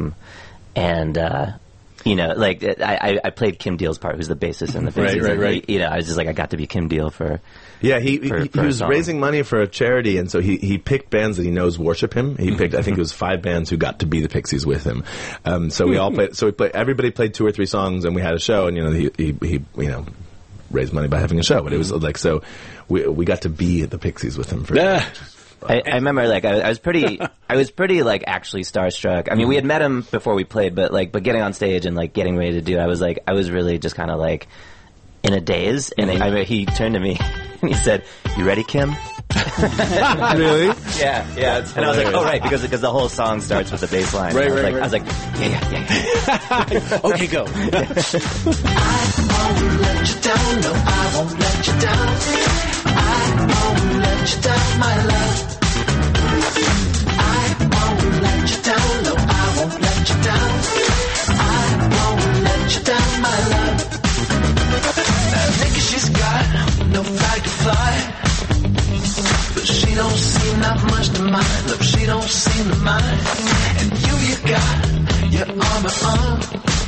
S8: I played Kim Deal's part, who's the bassist in the Pixies.
S7: Right.
S8: I was just I got to be Kim Deal for.
S6: Yeah, he was raising money for a charity, and so he picked bands that he knows worship him. He picked, I think it was 5 bands who got to be the Pixies with him. So we all played. So everybody played 2 or 3 songs, and we had a show, and he raised money by having a show. But it was so we got to be the Pixies with him for.
S8: I remember I was pretty actually starstruck. I mean, we had met him before we played, but getting on stage and getting ready to do, I was really just kind of in a daze. And he turned to me and he said, "You ready, Kim?"
S6: Really?
S8: Yeah. And I was like, "Oh, right," because the whole song starts with the bass line.
S7: Right.
S8: I was like, yeah.
S7: Okay, go.
S5: I won't let you down, no, I won't let you down. I won't let you down, my love. I won't let you down, no, I won't let you down. I won't let you down, my love. I think she's got no flag to fly, but she don't seem not much to mind. Look, she don't seem to mind. And you got your arm in arm.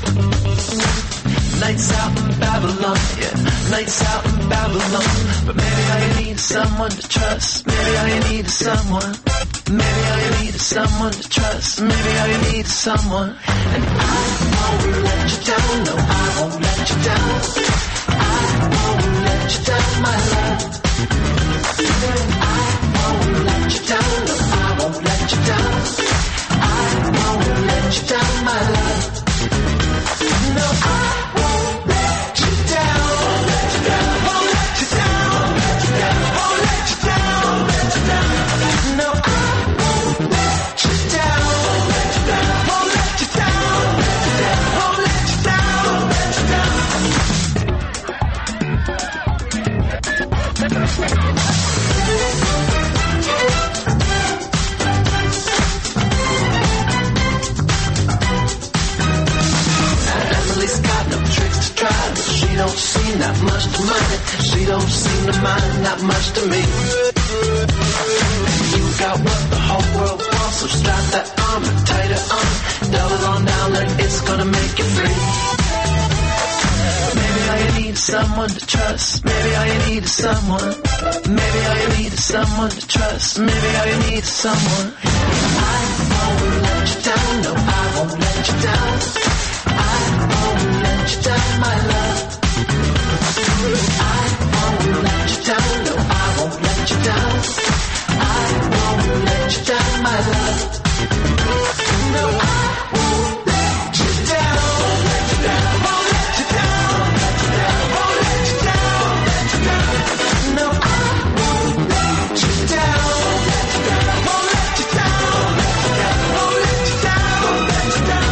S5: Nights out in Babylon, yeah, nights out in Babylon. But maybe all you need is someone to trust. Maybe all you need is someone. Maybe all you need is someone to trust. Maybe all you need is someone. And I won't let you down, no, I won't let you down. I don't seem that much to mind. She don't seem to mind that much to me. You got what the whole world wants, so strap that arm and tighter on. Double on down like it's gonna make you free. Maybe all you need is someone to trust. Maybe all you need is someone. Maybe all you need is someone to trust. Maybe all you need is someone. I won't let you down. No, I won't let you down. I won't let you down, my love. I won't let you down. No, I won't let you down. I won't let you down, my love. No, I won't let you down. Won't let you down. Won't let you down. Won't let you down. Won't let you down. No, I won't let you down. Won't let you down. Won't let you down. Won't let you down. Won't let you down.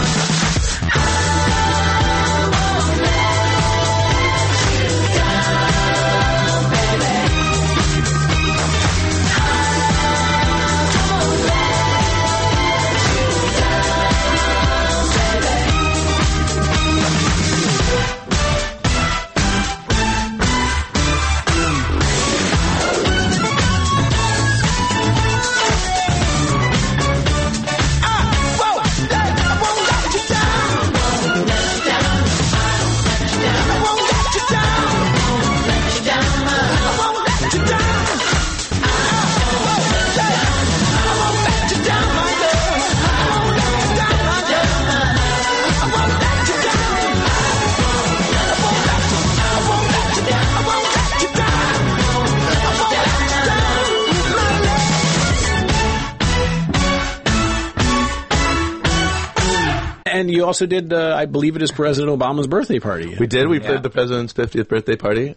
S7: And you also did, I believe it is President Obama's birthday party.
S6: We did. We played the president's 50th birthday party,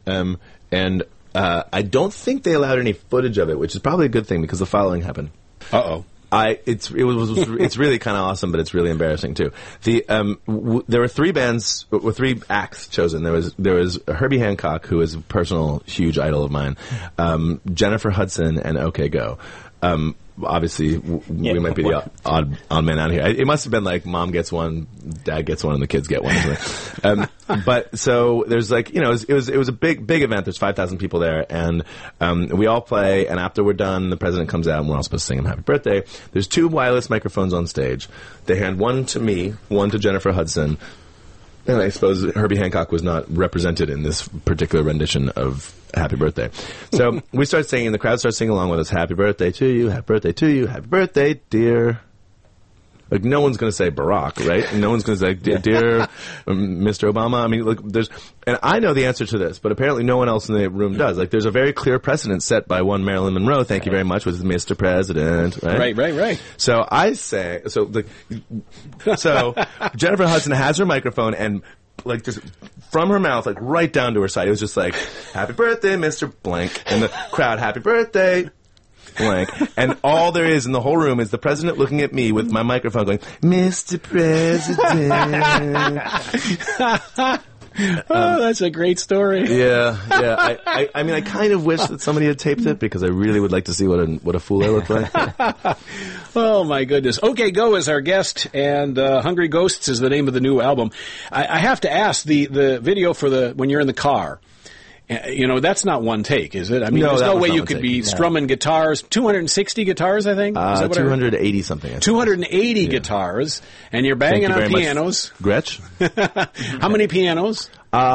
S6: and I don't think they allowed any footage of it, which is probably a good thing because the following happened.
S7: Uh-oh.
S6: It's really kind of awesome, but it's really embarrassing too. There were three bands with three acts chosen. There was Herbie Hancock, who is a personal huge idol of mine, Jennifer Hudson, and OK Go. Obviously, we might be the odd man out here. It must have been like mom gets one, dad gets one, and the kids get one. But so there's like, you know, it was a big event. There's 5,000 people there, and we all play. And after we're done, the president comes out, and we're all supposed to sing him happy birthday. There's two wireless microphones on stage. They hand one to me, one to Jennifer Hudson. And I suppose Herbie Hancock was not represented in this particular rendition of Happy Birthday. So we start singing, the crowd starts singing along with us, happy birthday to you, happy birthday to you, happy birthday, dear. Like, no one's going to say Barack, right? No one's going to say, dear Mr. Obama. I mean, look, and I know the answer to this, but apparently no one else in the room does. Like, there's a very clear precedent set by one Marilyn Monroe, thank you very much, with Mr. President, right?
S7: Right.
S6: So I say, so Jennifer Hudson has her microphone and, like, just from her mouth, like, right down to her side, it was just like, happy birthday, Mr. Blank. And the crowd, happy birthday, blank. And all there is in the whole room is the president looking at me with my microphone going, Mr. President.
S7: That's a great story.
S6: Yeah. I mean, I kind of wish that somebody had taped it because I really would like to see what a fool I look like.
S7: Oh, my goodness. OK Go is our guest, and Hungry Ghosts is the name of the new album. I have to ask, the video for when you're in the car, you know, that's not one take, is it? I mean, there's no way you could be strumming guitars. 260 guitars, I think? Is that
S6: 280 something.
S7: 280 guitars, and you're banging on pianos.
S6: Gretsch?
S7: How many pianos?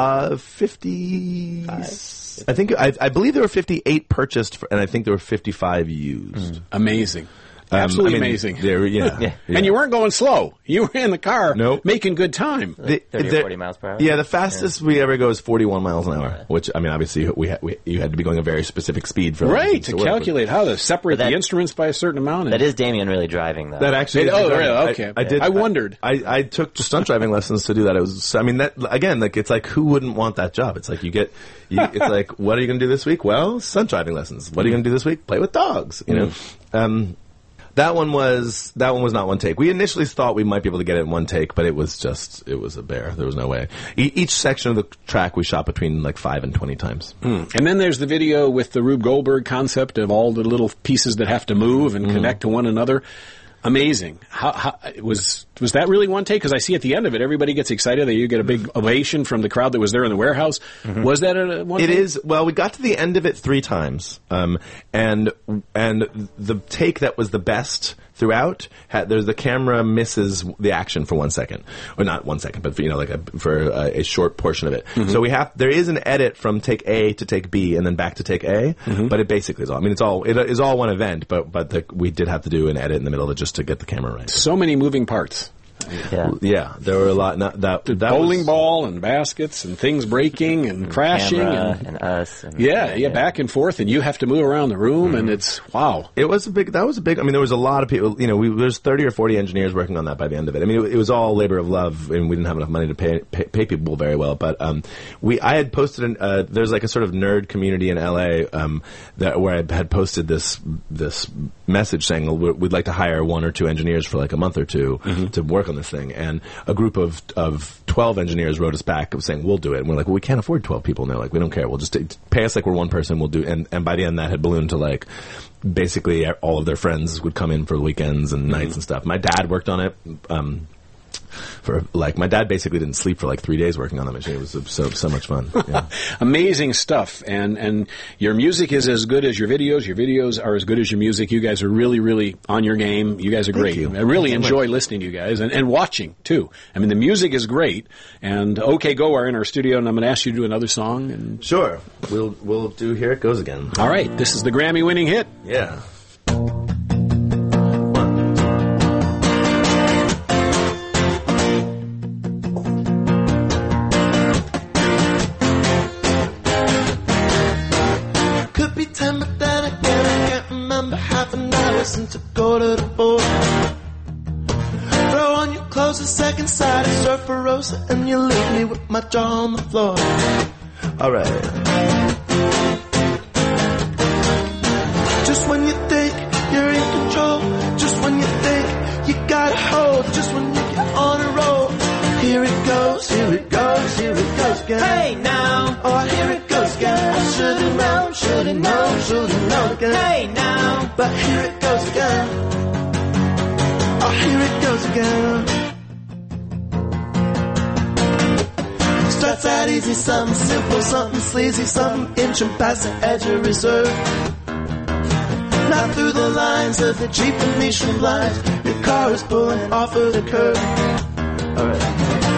S6: 50. I believe there were 58 purchased, and I think there were 55 used.
S7: Amazing. Absolutely amazing.
S6: Yeah.
S7: And you weren't going slow. You were in the car making good time.
S8: Like 30 or 40 miles per hour?
S6: Yeah, the fastest we ever go is 41 miles an hour, which, I mean, obviously you had to be going a very specific speed for
S7: right, to calculate how to separate the instruments by a certain amount.
S8: That is Damien really driving, though.
S6: That actually
S7: really? Okay. I wondered.
S6: I took stunt driving lessons to do that. It was, I mean, that, again, like, it's like, who wouldn't want that job? It's like it's like, what are you going to do this week? Well, stunt driving lessons. What are you going to do this week? Play with dogs, you know? That one was not one take. We initially thought we might be able to get it in one take, but it was a bear. There was no way. Each section of the track we shot between like 5 and 20 times.
S7: And then there's the video with the Rube Goldberg concept of all the little pieces that have to move and connect to one another. Amazing. How was that really one take? Because I see at the end of it, everybody gets excited that you get a big ovation from the crowd that was there in the warehouse. Was that one take?
S6: It is. Well, we got to the end of it 3 times, and the take that was the best throughout, the camera misses the action for 1 second, or not 1 second, but for a short portion of it. So there is an edit from take A to take B and then back to take A, but it basically is all. I mean, it is all one event, but we did have to do an edit in the middle of it just to get the camera right.
S7: So many moving parts.
S6: Yeah, there were a lot. That
S7: bowling ball and baskets and things breaking and crashing
S8: and us. And
S7: back and forth, and you have to move around the room, and it's wow.
S6: That was a big. I mean, there was a lot of people. You know, there's 30 or 40 engineers working on that by the end of it. I mean, it was all labor of love, and we didn't have enough money to pay people very well. But I had posted. There's like a sort of nerd community in LA where I had posted this message saying we'd like to hire 1 or 2 engineers for like a month or two to work on this thing, and a group of 12 engineers wrote us back saying we'll do it, and we're like, well, we can't afford 12 people, and they're like, we don't care, we'll just pay us like we're one person, we'll do. And by the end that had ballooned to like basically all of their friends would come in for weekends and nights and stuff. My dad worked on it. My dad basically didn't sleep for like 3 days working on that machine. It was so much fun. Yeah.
S7: Amazing stuff. And your music is as good as your videos. Your videos are as good as your music. You guys are really, really on your game. You guys are great.
S6: Thank you.
S7: I really enjoy listening to you guys and watching too. I mean, the music is great. And OK Go are in our studio, and I'm going to ask you to do another song. And
S6: sure, we'll do Here It Goes Again.
S7: All right, this is the Grammy-winning hit.
S6: Yeah.
S5: To go to the board, throw on your clothes, a second side of surf Rosa, and you leave me with my jaw on the floor.
S6: All right.
S5: Just when you think you're in control, just when you think you got a hold, just when you get on a roll, here it goes, here it goes, here it goes again. Hey now, oh here it goes again. I should've known, should've known, should've known again. Hey now, but here it goes again. Oh here it goes again. Starts out easy, something simple, something sleazy, something inching past the edge of reserve. Not through the lines of the Jeep Venetian blinds. Your car is pulling off of the curb. Alright.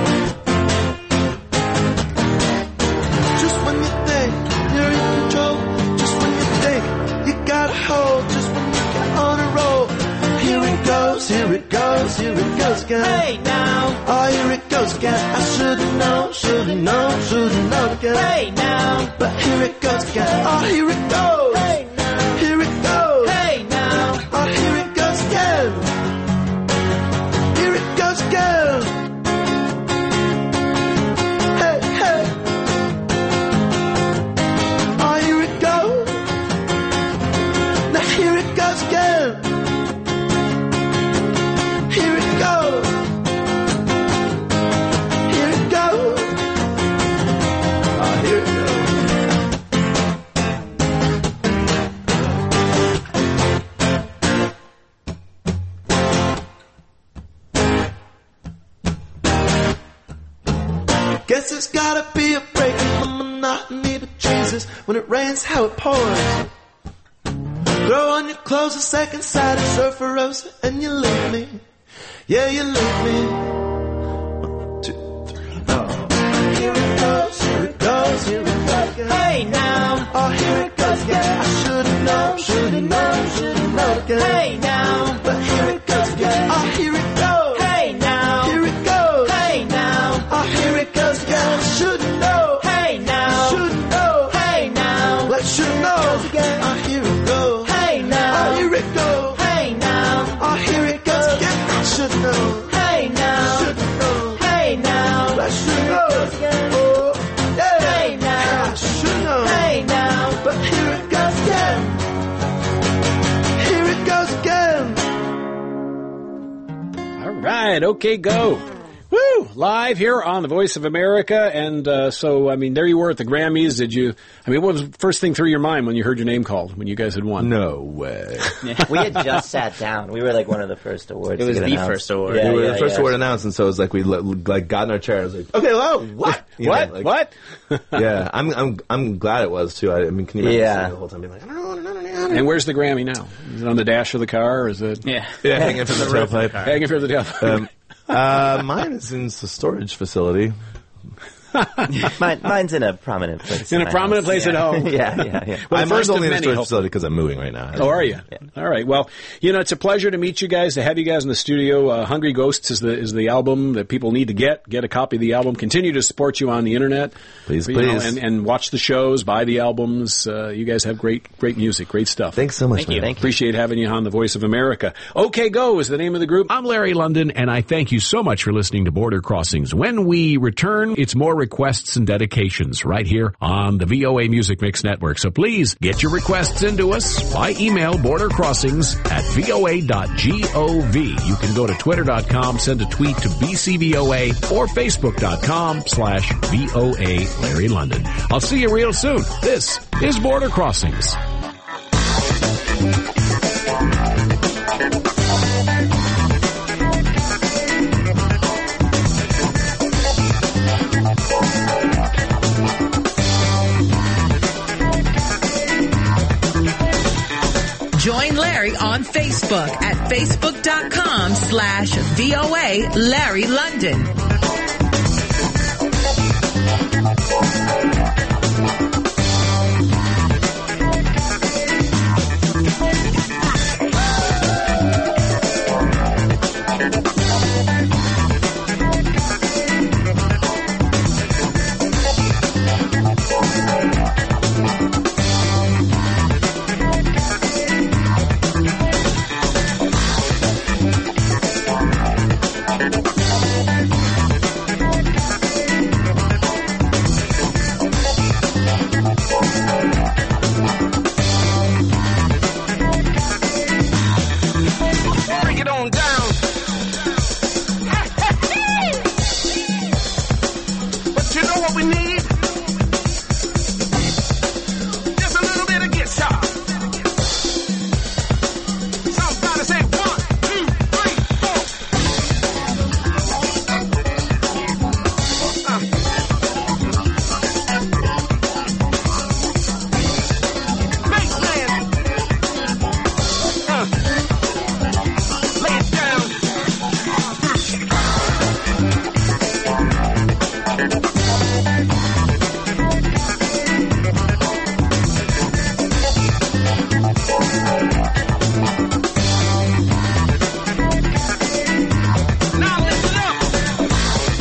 S5: Just when you think you're in control, just when you think you got a hold, just when you get on a roll, here it goes, here it goes, here it goes again. Hey now, oh here it goes again. I should've known, should've known, should've known again. Hey now, but here it goes again. Oh here it goes. Hey now, here it goes. Hey now, oh here it goes again. Here it goes again. Hey hey, oh here it goes. Now here it goes again. Here it goes. Here it goes. Ah, here it goes. Guess there's gotta be a break in the monotony, but Jesus, when it rains, how it pours. Throw on your clothes, a second side of surf Rosa, and you leave me. Yeah, you leave me. 1, 2, 3, oh. Here it goes, here it goes, here it goes again. Hey now, oh here it goes again. I should've known, should've known, should've known again. Hey now, but here it goes again. Oh here it goes. Hey now, here it goes. Hey now, oh here it goes again. I should've known. Hey now, should've known. Hey now, let should've known again. Oh here it goes. Hey now, oh here it goes. Hey now, oh here it goes again. I should've known. Hey now, should've known. Hey now, let should've known. Oh yeah. Hey now, I should've known. Hey now, but here it goes again. Here it goes again.
S7: All right, OK Go. Woo! Live here on the Voice of America, and so, I mean, there you were at the Grammys. What was the first thing through your mind when you heard your name called, when you guys had won?
S6: No way.
S8: We had just sat down. We were like one of the first awards.
S10: It was
S8: to get
S10: the
S8: announced.
S10: first award.
S8: Yeah,
S6: We were the first
S8: yeah.
S6: award announced, and so it was like we like got in our chairs, like, okay, well, what? You know,
S7: What?
S6: like-
S7: What?
S6: Yeah, I'm glad it was too. I mean, can you imagine
S8: Yeah.
S6: sitting the whole time being like, no.
S7: And where's the Grammy now? Is it on the dash of the car, or is it
S10: Yeah.
S6: Yeah, hanging from the tailpipe.
S7: hanging from the tailpipe?
S6: Mine is in the storage facility.
S8: Mine's in a prominent place.
S7: In a
S8: my
S7: prominent
S8: house.
S7: place at home.
S8: Yeah.
S7: Well, the
S6: Mine's
S7: first of
S6: only in the
S7: many,
S6: storage
S7: hopefully.
S6: facility because I'm moving right now.
S7: Oh, are you? All right. Well, it's a pleasure to meet you guys, to have you guys in the studio. Hungry Ghosts is the album that people need to get a copy of the album. Continue to support you on the internet.
S6: Please.
S7: And watch the shows, buy the albums. You guys have great music, great stuff.
S6: Thanks so much,
S10: Thank
S6: man.
S10: you.
S7: Appreciate having you on the Voice of America. OK Go is the name of the group.
S4: I'm Larry London, and I thank you so much for listening to Border Crossings. When we return, it's more requests and dedications right here on the VOA Music Mix Network. So please get your requests into us by email, bordercrossings@voa.gov. You can go to twitter.com, send a tweet to BCVOA, or facebook.com/VOA Larry London. I'll see you real soon. This is Border Crossings.
S3: Join Larry on Facebook at facebook.com/VOA Larry London.
S5: Bring it on down. But you know what we need? Just a little bit of guitar. Somebody say 1, 2, 3, 4. Bassman. Lay it down. Now listen up.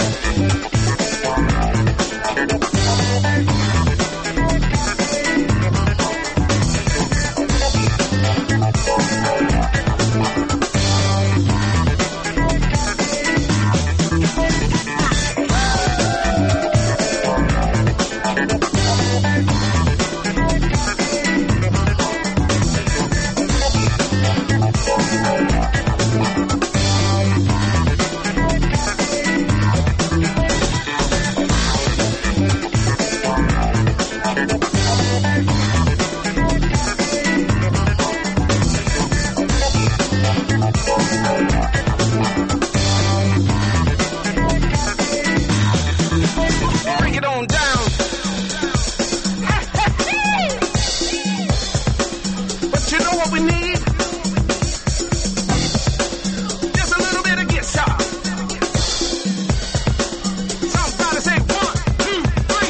S5: Bring it on down. But you know what we need? Just a little bit of guitar. Somebody say 1, 2, 3,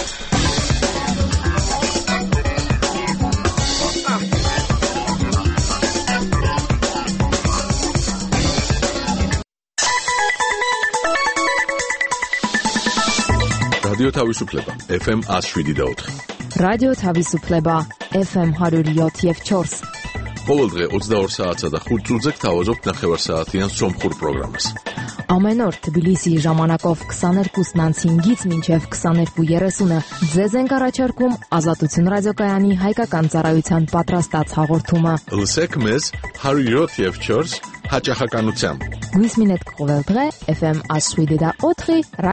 S5: 4.
S1: რადიო თავისუფლება FM 107.4.
S11: რადიო თავისუფლება FM 107.4.
S1: ყოველდღე 22 საათსა და 5 წუთზე გთავაზობთ ნახევარსაათიან სომხურ პროგრამას.
S11: Ամեն օր Թբիլիսիի ժամանակով 22:05-ից մինչև 22:30-ը ձեզ ենք առաջարկում Ազատություն ռադիոկայանի հայկական ծառայության պատրաստած հաղորդումը։
S1: Լսեք մեզ 107.4 հաճախականությամբ։
S11: Գույսմինետ կողել դրե FM ասուիդեդա օթրի